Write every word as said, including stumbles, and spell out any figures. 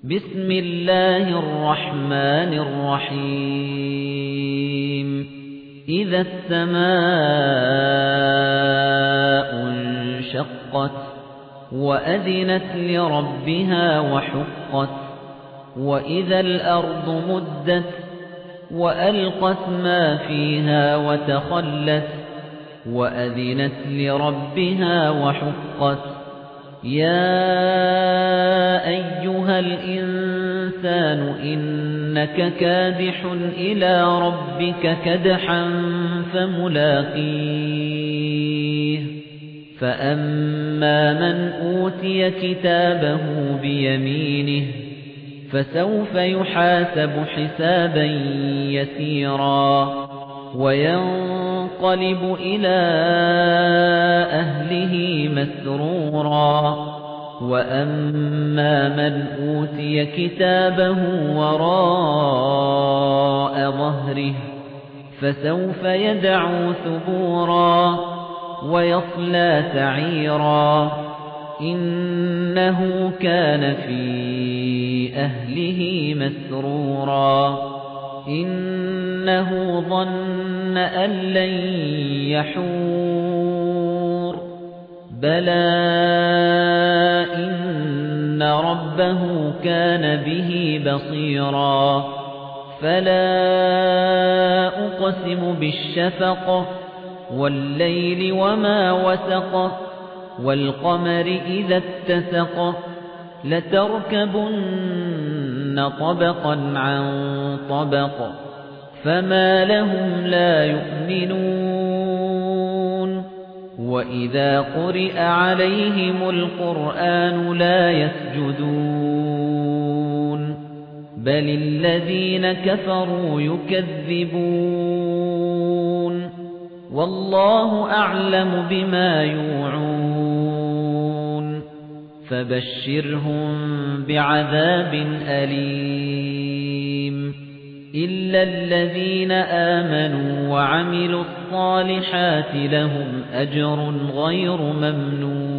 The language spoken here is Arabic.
بسم الله الرحمن الرحيم إذا السماء انشقت وأذنت لربها وحقت وإذا الأرض مدت وألقت ما فيها وتخلت وأذنت لربها وحقت يا أيها الإنسان إنك كادح إلى ربك كدحا فملاقيه فأما من أوتي كتابه بيمينه فسوف يحاسب حسابا يسيرا وينقلب إلى أهله مسرورا وأما من أوتي كتابه وراء ظهره فسوف يدعو ثبورا ويصلى سعيرا إنه كان في أهله مسرورا إنه ظن أن لن يحور بلى إن ربه كان به بصيرا فلا أقسم بالشفق والليل وما وسق والقمر إذا اتسق لتركبن طبقا عن طبق فما لهم لا يؤمنون وإذا قرئ عليهم القرآن لا يسجدون بل الذين كفروا يكذبون والله أعلم بما يوعون فبشرهم بعذاب أليم إلا الذين آمنوا وعملوا الصالحات لهم أجر غير ممنون